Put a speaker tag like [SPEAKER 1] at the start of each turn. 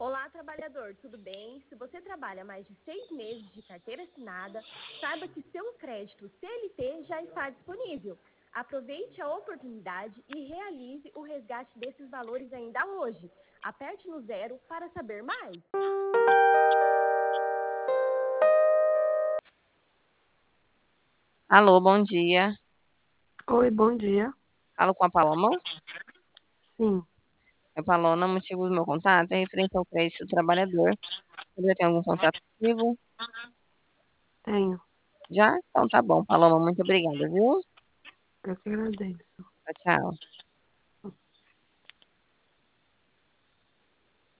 [SPEAKER 1] Olá, trabalhador, tudo bem? Se você trabalha mais de 6 meses de carteira assinada, saiba que seu crédito CLT já está disponível. Aproveite a oportunidade e realize o resgate desses valores ainda hoje. Aperte no 0 para saber mais.
[SPEAKER 2] Alô, bom dia.
[SPEAKER 3] Oi, bom dia.
[SPEAKER 2] Falo com a Paloma.
[SPEAKER 3] Sim,
[SPEAKER 2] É Paloma, o motivo do meu contato é referente ao crédito do trabalhador. Você já tem algum contato ativo?
[SPEAKER 3] tenho.
[SPEAKER 2] Já? Então tá bom, Paloma, muito obrigada, viu?
[SPEAKER 3] Eu que agradeço.
[SPEAKER 2] Tchau, tchau.